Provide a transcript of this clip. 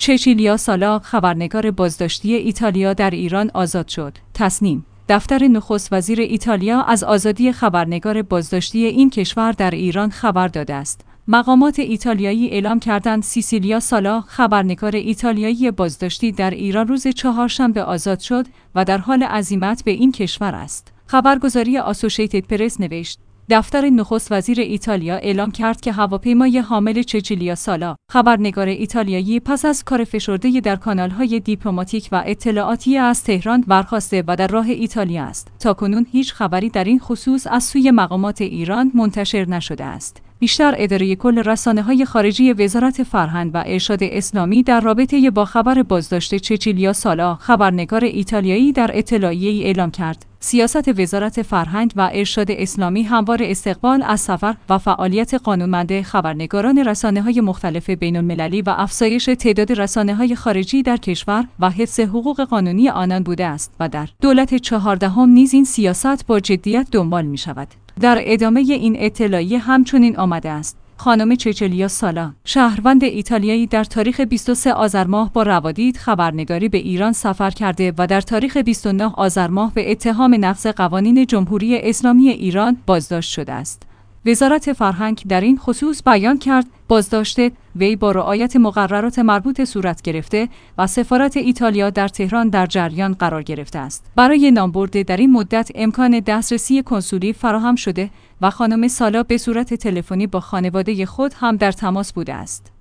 چچیلیا سالا، خبرنگار بازداشتی ایتالیا در ایران آزاد شد. تصنیم: دفتر نخست وزیر ایتالیا از آزادی خبرنگار بازداشتی این کشور در ایران خبر داده است. مقامات ایتالیایی اعلام کردند سیسیلیا سالا، خبرنگار ایتالیایی بازداشتی در ایران روز چهارشنبه آزاد شد و در حال عزیمت به این کشور است. خبرگزاری آسوشیتد پرس نوشت: دفتر نخست وزیر ایتالیا اعلام کرد که هواپیمای حامل چچیلیا سالا، خبرنگار ایتالیایی، پس از کار فشرده در کانال‌های دیپلماتیک و اطلاعاتی از تهران برخاسته و در راه ایتالیا است. تاکنون هیچ خبری در این خصوص از سوی مقامات ایران منتشر نشده است. بیشتر اداره کل رسانه‌های خارجی وزارت فرهنگ و ارشاد اسلامی در رابطه با خبر بازداشت چچیلیا سالا، خبرنگار ایتالیایی، در اطلاعیه‌ای اعلام کرد: سیاست وزارت فرهنگ و ارشاد اسلامی هموار استقبال از سفر و فعالیت قانونمند خبرنگاران رسانه‌های مختلف بین‌المللی و افزایش تعداد رسانه‌های خارجی در کشور و حفظ حقوق قانونی آنان بوده است و در دولت 14 نیز این سیاست با جدیت دنبال می‌شود. در ادامه این اطلاعیه همچنین آمده است: خانم چچیلیا سالا، شهروند ایتالیایی، در تاریخ 23 آذر ماه با روادید خبرنگاری به ایران سفر کرده و در تاریخ 29 آذر ماه به اتهام نقض قوانین جمهوری اسلامی ایران بازداشت شده است. وزارت فرهنگ در این خصوص بیان کرد بازداشت وی با رعایت مقررات مربوطه صورت گرفته و سفارت ایتالیا در تهران در جریان قرار گرفته است. برای نامبرده در این مدت امکان دسترسی کنسولی فراهم شده و خانم سالا به صورت تلفنی با خانواده خود هم در تماس بوده است.